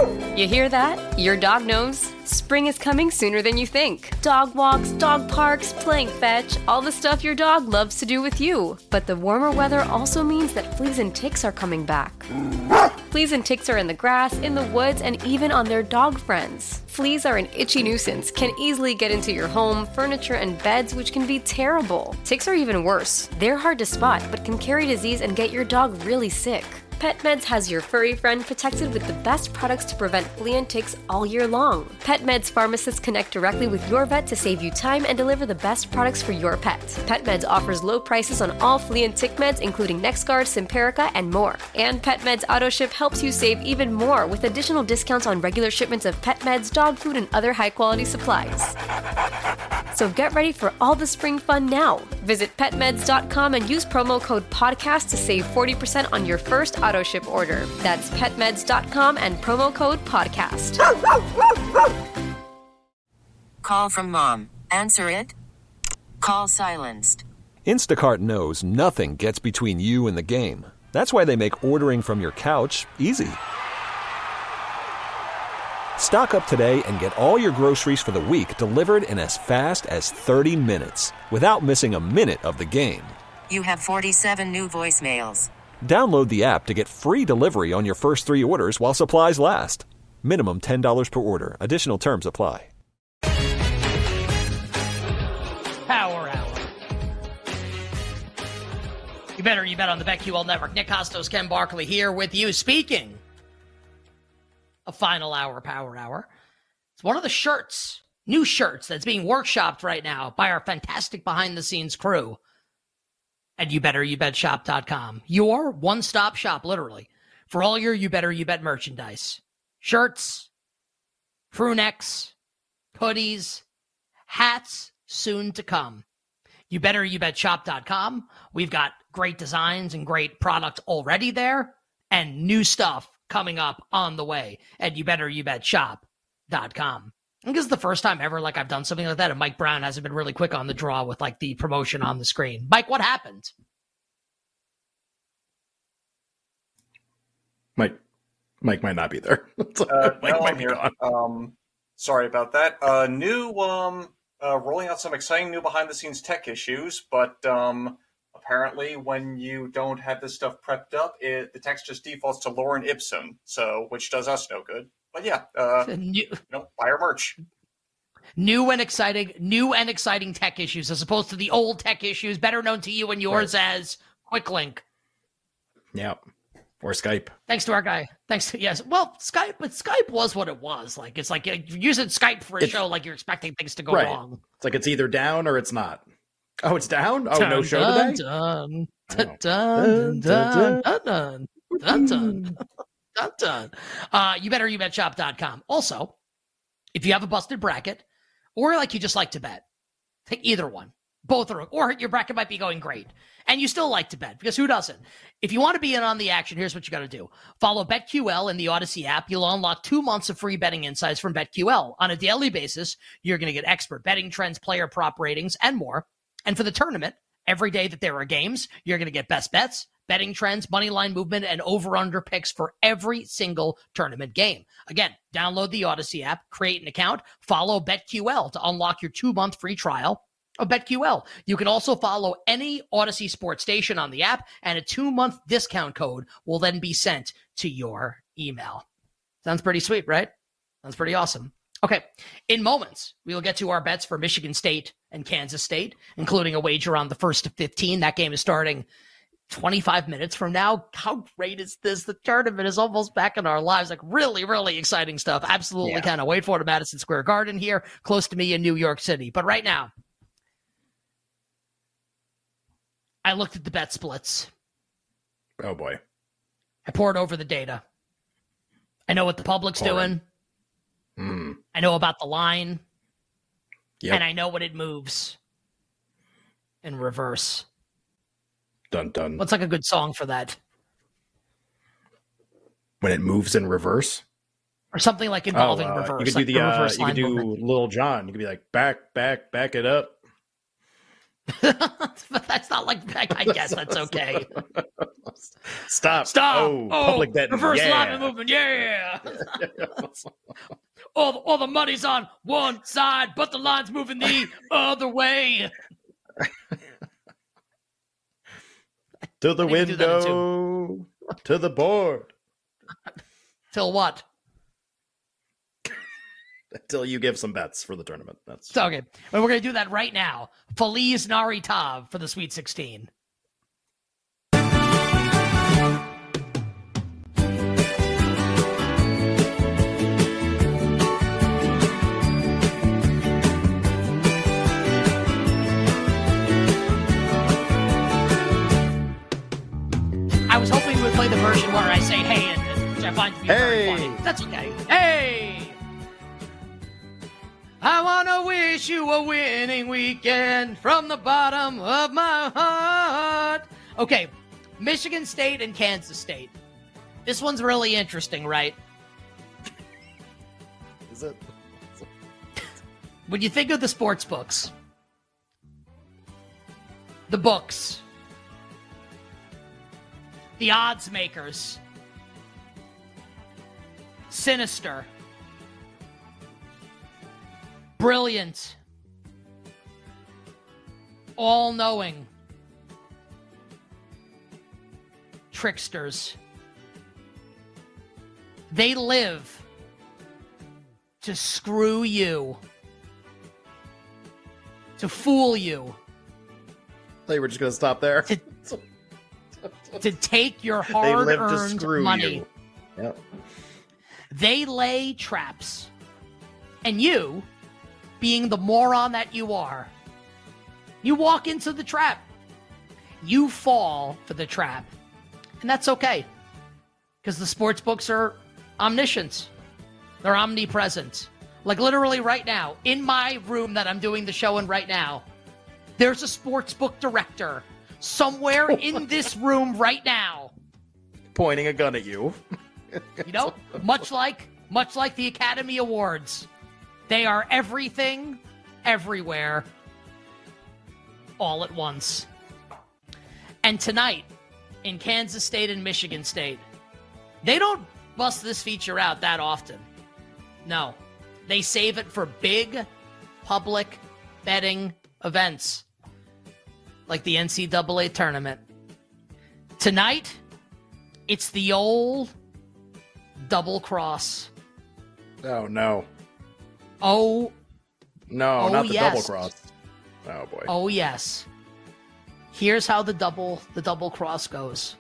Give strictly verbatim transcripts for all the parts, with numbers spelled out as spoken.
You hear that? Your dog knows. Spring is coming sooner than you think. Dog walks, dog parks, playing fetch, all the stuff your dog loves to do with you. But the warmer weather also means that fleas and ticks are coming back. Fleas and ticks are in the grass, in the woods, and even on their dog friends. Fleas are an itchy nuisance, can easily get into your home, furniture, and beds, which can be terrible. Ticks are even worse. They're hard to spot, but can carry disease and get your dog really sick. PetMeds has your furry friend protected with the best products to prevent flea and ticks all year long. PetMeds pharmacists connect directly with your vet to save you time and deliver the best products for your pet. PetMeds offers low prices on all flea and tick meds, including NexGard, Simparica, and more. And PetMeds AutoShip helps you save even more with additional discounts on regular shipments of pet meds, dog food, and other high-quality supplies. So get ready for all the spring fun now. Visit pet meds dot com and use promo code podcast to save forty percent on your first auto ship order. That's pet meds dot com and promo code podcast. Call from mom. Answer it. Call silenced. Instacart knows nothing gets between you and the game. That's why they make ordering from your couch easy. Stock up today and get all your groceries for the week delivered in as fast as thirty minutes without missing a minute of the game. You have forty-seven new voicemails. Download the app to get free delivery on your first three orders while supplies last. Minimum ten dollars per order. Additional terms apply. Power Hour. You better, you bet on the BetQL Network. Nick Costos, Ken Barkley here with you. Speaking of Final Hour, Power Hour, it's one of the shirts, new shirts, that's being workshopped right now by our fantastic behind-the-scenes crew at you better you bet shop dot com. Your one-stop shop, literally, for all your You Better You Bet merchandise. Shirts, crew necks, hoodies, hats, soon to come. you better you bet shop dot com. We've got great designs and great product already there, and new stuff coming up on the way at you better you bet shop dot com. I think this is the first time ever like I've done something like that, and Mike Brown hasn't been really quick on the draw with like the promotion on the screen. Mike, what happened? Mike, Mike might not be there. uh, Mike no, might I'm be here. gone. Um, sorry about that. Uh, new, um, uh, rolling out some exciting new behind-the-scenes tech issues, but um, apparently when you don't have this stuff prepped up, it, the text just defaults to Lorem Ipsum, so which does us no good. But yeah, uh, new, you know, buy our merch. New and exciting, new and exciting tech issues, as opposed to the old tech issues, better known to you and yours right. as QuickLink. Yeah, or Skype. Thanks to our guy. Thanks to yes. Well, Skype, but Skype was what it was. Like it's like you're using Skype for a it's, show, like you're expecting things to go right. wrong. It's like it's either down or it's not. Oh, it's down. Oh, dun, no show dun, today. Dun, dun, dun, dun, dun, dun, dun, dun, dun. Dun, dun. Uh, you better you bet shop dot com. Also, if you have a busted bracket, or like you just like to bet, take either one. Both are, or your bracket might be going great, and you still like to bet, because who doesn't? If you want to be in on the action, here's what you got to do. Follow BetQL in the Odyssey app. You'll unlock two months of free betting insights from BetQL. On a daily basis, you're going to get expert betting trends, player prop ratings, and more. And for the tournament, every day that there are games, you're going to get best bets, betting trends, money line movement, and over-under picks for every single tournament game. Again, download the Odyssey app, create an account, follow BetQL to unlock your two-month free trial of BetQL. You can also follow any Odyssey sports station on the app, and a two-month discount code will then be sent to your email. Sounds pretty sweet, right? Sounds pretty awesome. Okay, in moments, we will get to our bets for Michigan State and Kansas State, including a wager on the first to fifteen. That game is starting twenty-five minutes from now. How great is this? The tournament is almost back in our lives. Like really, really exciting stuff. Absolutely yeah. Cannot wait for it at Madison Square Garden here, close to me in New York City. But right now, I looked at the bet splits. Oh, boy. I poured over the data. I know what the public's Pouring. doing. Mm. I know about the line. Yep. And I know when it moves in reverse. Dun, dun. What's like a good song for that? When it moves in reverse? Or something like involving oh, uh, reverse. You could like do the, the uh, reverse you line could do movement. Little John. You could be like, back, back, back it up. But that's not like, I guess that's okay. Stop. Stop. Oh, Oh, public betting. reverse yeah. alignment movement. Yeah. all, the, all the money's on one side, but the line's moving the other way. To the I think I do that in window. To the board. Till what? Until you give some bets for the tournament. That's So, okay. And we're going to do that right now. Feliz Navidad for the Sweet sixteen. I was hoping we would play the version where I say hey, and, which I find to be very Hey. funny. That's okay. Hey! I want to wish you a winning weekend from the bottom of my heart. Okay, Michigan State and Kansas State. This one's really interesting, right? Is it? When you think of the sports books, the books, the odds makers, sinister, brilliant, all-knowing, tricksters. They live to screw you, to fool you, I thought you were just going to stop there. to, to take your They live to hard-earned screw money. you. Yep. They lay traps. And you, being the moron that you are, you walk into the trap. You fall for the trap. And that's okay. Because the sports books are omniscient. They're omnipresent. Like literally right now, in my room that I'm doing the show in right now, there's a sports book director somewhere in this room right now. Pointing a gun at you. You know, much like much like the Academy Awards. They are everything, everywhere, all at once. And tonight, in Kansas State and Michigan State, they don't bust this feature out that often. No. They save it for big public betting events like the N C double A tournament. Tonight, it's the old double cross. Oh, no. Oh, No, Oh, not the yes. double cross. Oh, boy. oh yes. Here's how the double the double cross goes.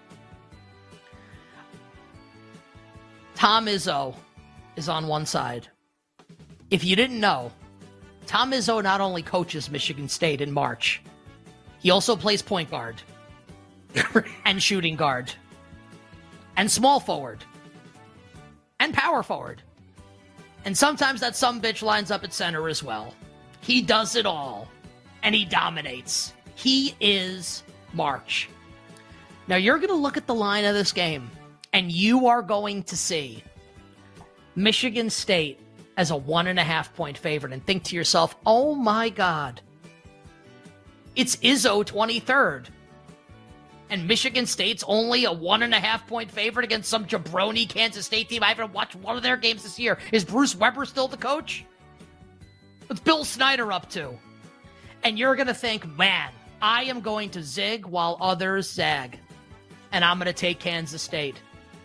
Tom Izzo is on one side. If you didn't know, Tom Izzo not only coaches Michigan State in March, he also plays point guard and shooting guard and small forward and power forward. And sometimes that sumbitch lines up at center as well. He does it all, and he dominates. He is March. Now you're going to look at the line of this game, and you are going to see Michigan State as a one and a half point favorite and think to yourself, oh my God, it's Izzo twenty-third. And Michigan State's only a one and a half point favorite against some jabroni Kansas State team. I haven't watched one of their games this year. Is Bruce Weber still the coach? What's Bill Snyder up to? And you're going to think, man, I am going to zig while others zag. And I'm going to take Kansas State.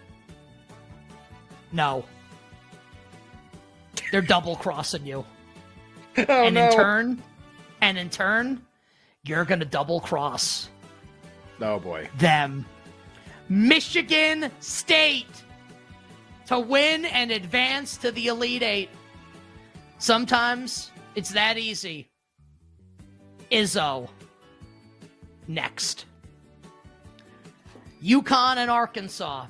No. They're double crossing you. Oh, and no. in turn, and in turn, you're going to double cross Oh, boy. them. Michigan State to win and advance to the Elite Eight. Sometimes it's that easy. Izzo. Next. UConn and Arkansas.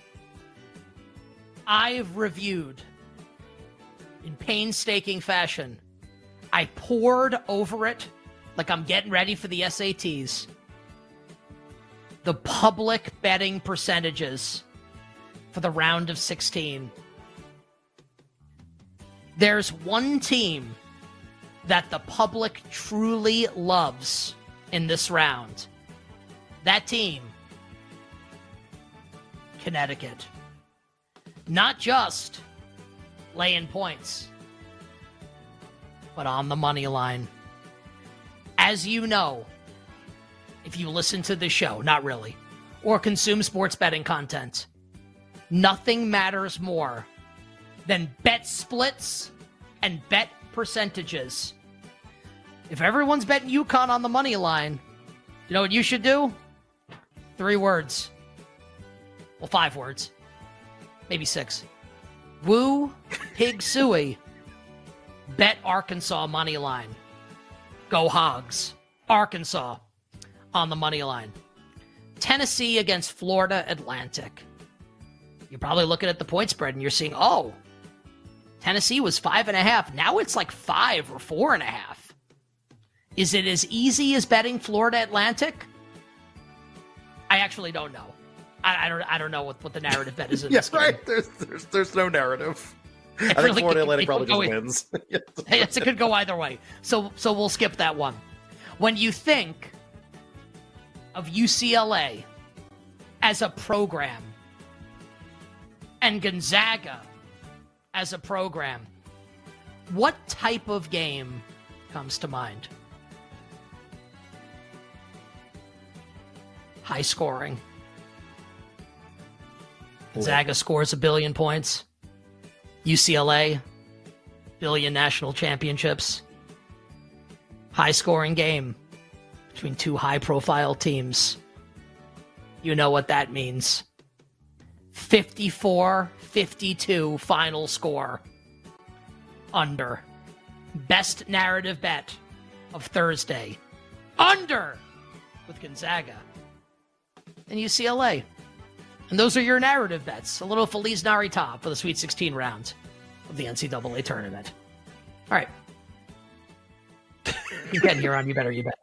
I've reviewed in painstaking fashion. I poured over it like I'm getting ready for the S A Ts. The public betting percentages for the round of sixteen. There's one team that the public truly loves in this round. That team, Connecticut. Not just laying points, but on the money line. As you know, if you listen to the show, not really, or consume sports betting content, nothing matters more than bet splits and bet percentages. If everyone's betting UConn on the money line, you know what you should do? Three words. Well, five words. Maybe six. Woo, pig suey. Bet Arkansas money line. Go Hogs. Arkansas on the money line. Tennessee against Florida Atlantic. You're probably looking at the point spread and you're seeing, oh, Tennessee was five and a half. Now it's like five or four and a half. Is it as easy as betting Florida Atlantic? I actually don't know. I, I don't. I don't know what, what the narrative bet is in Yes, this game. right. There's, there's there's no narrative. It I think really Florida could- Atlantic it probably could just go- wins. Hey, it's, it could go either way. So so we'll skip that one. When you think of U C L A as a program and Gonzaga as a program, what type of game comes to mind? High scoring. Gonzaga scores a billion points. U C L A, billion national championships. High scoring game between two high profile teams. You know what that means. fifty-four fifty-two final score. Under. Best narrative bet of Thursday. Under with Gonzaga and U C L A. And those are your narrative bets. A little Feliz Navidad for the Sweet sixteen round of the N C double A tournament. All right. You get here on You Better You Bet.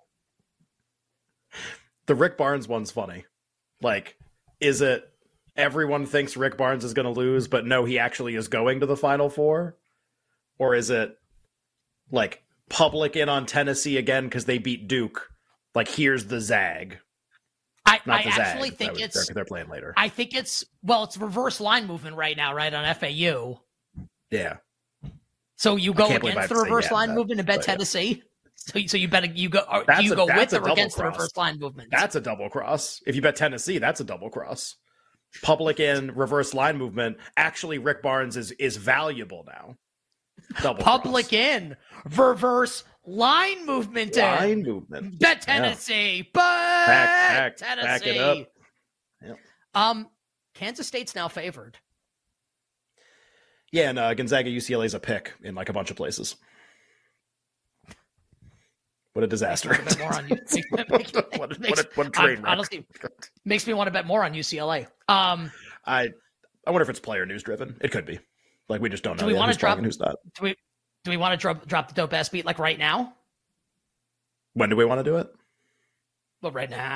The Rick Barnes one's funny. Like, is it everyone thinks Rick Barnes is going to lose, but no, he actually is going to the Final Four? Or is it like public in on Tennessee again because they beat Duke? Like, here's the zag. I, Not I the zag. actually think was, it's. they're, they're playing later. I think it's well, it's reverse line movement right now, right on F A U. Yeah. So you go can't believe I against have the to say reverse yeah, line that- movement and bet but yeah. Tennessee. So, so you bet you go. Or That's do you a- go that's with a or double against the cross. reverse line movement? That's a double cross. If you bet Tennessee, that's a double cross. Public in reverse line movement. Actually, Rick Barnes is is valuable now. Double Public cross. in reverse line movement. in. Line movement. Bet Tennessee. Bet Back, back, Tennessee. back it up. Yep. Um, Kansas State's now favored. Yeah, and uh, Gonzaga U C L A is a pick in like a bunch of places. What a disaster! Makes me want to bet more on you. what, a, what, a, what a train wreck. Honestly, makes me want to bet more on U C L A. Um, I I wonder if it's player news driven. It could be. Like we just don't know. Do we yet wanna who's drop- playing and who's not? do we do we want to drop drop the dope ass beat like right now? When do we want to do it? Well, right now,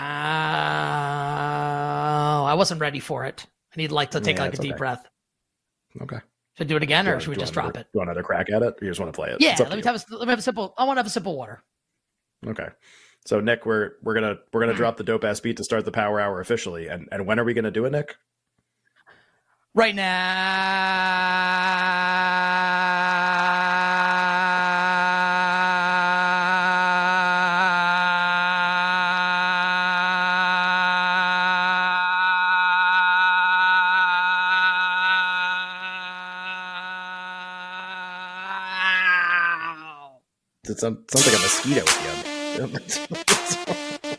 I wasn't ready for it. I need like to take Yeah, like a it's deep okay. breath. Okay. Should I do it again, Do you or wanna- should we do you just wanna drop another- it? Do you want another crack at it? Or you just want to play it? Yeah, It's up let me to have a, let me have a simple. I want to have a simple water. you. Okay. So Nick, we're we're gonna we're gonna drop the dope ass beat to start the power hour officially. And and when are we gonna do it, Nick? Right now. It sounds, sounds like a mosquito at the end.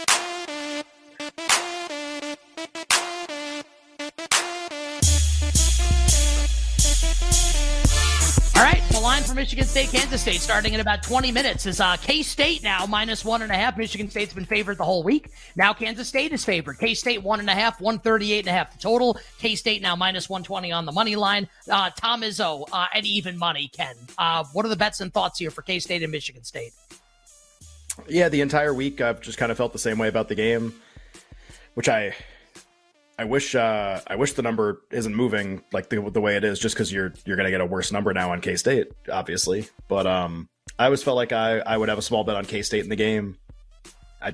All right, the line for Michigan State, Kansas State, starting in about twenty minutes, is uh, K-State now minus one and a half. Michigan State's been favored the whole week. Now Kansas State is favored. K-State one and a half, one thirty-eight and a half the total. K-State now minus one twenty on the money line. Uh, Tom Izzo, uh, and even money, Ken. Uh, what are the bets and thoughts here for K-State and Michigan State? Yeah, the entire week I've just kind of felt the same way about the game, which I I wish uh, I wish the number isn't moving like the, the way it is, just because you're you're gonna get a worse number now on K-State, obviously. But um, I always felt like I, I would have a small bet on K-State in the game. I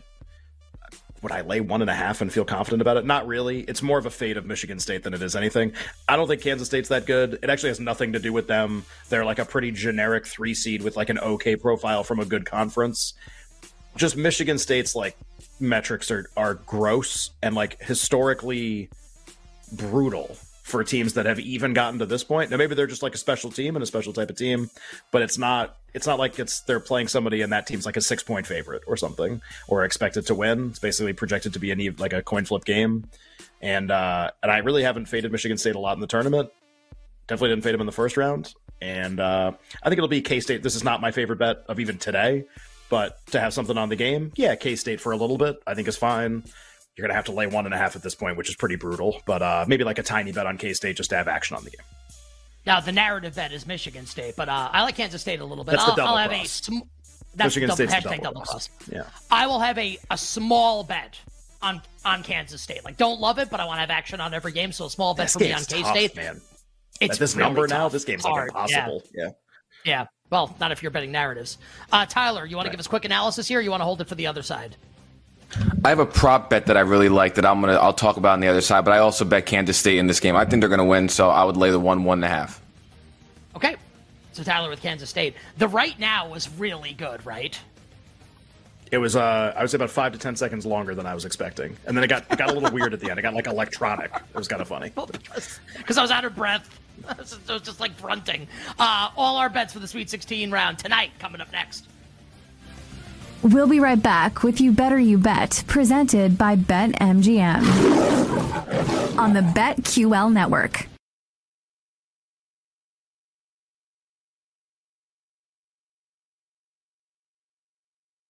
would I lay one and a half and feel confident about it? Not really. It's more of a fate of Michigan State than it is anything. I don't think Kansas State's that good. It actually has nothing to do with them. They're like a pretty generic three seed with like an okay profile from a good conference. Just Michigan State's like metrics are, are gross and like historically brutal for teams that have even gotten to this point. Now maybe they're just like a special team and a special type of team, but it's not it's not like it's they're playing somebody and that team's like a six point favorite or something or expected to win. It's basically projected to be an like a coin flip game. And uh and I really haven't faded Michigan State a lot in the tournament. Definitely didn't fade them in the first round. And uh I think it'll be K-State. This is not my favorite bet of even today, but to have something on the game, yeah, K-State for a little bit I think is fine. You're going to have to lay one and a half at this point, which is pretty brutal. But uh, maybe like a tiny bet on K-State just to have action on the game. Now, the narrative bet is Michigan State, but uh, I like Kansas State a little bit. That's I'll, the double I'll have cross. a sm- that's Michigan double, State's hashtag the double, double cross. cross. Yeah. I will have a, a small bet on on Kansas State. Like, don't love it, but I want to have action on every game. So a small bet This for me on game's K-State. tough, man. It's At this really number now, tough. this game's It's like hard. impossible. Yeah. Yeah. yeah. Well, not if you're betting narratives. Uh, Tyler, you want to Right. give us a quick analysis here? Or you want to hold it for the other side? I have a prop bet that I really like that I'm gonna I'll talk about on the other side, but I also bet Kansas State in this game. I think they're gonna win, so I would lay the one one and a half. Okay. So Tyler with Kansas State. The right now was really good, right? It was, uh, I would say about five to ten seconds longer than I was expecting. And then it got it got a little weird at the end. It got like electronic. It was kind of funny. Well, because, because I was out of breath. I was just, just like grunting. Uh, all our bets for the Sweet sixteen round tonight coming up next. We'll be right back with You Better You Bet, presented by BetMGM on the BetQL network.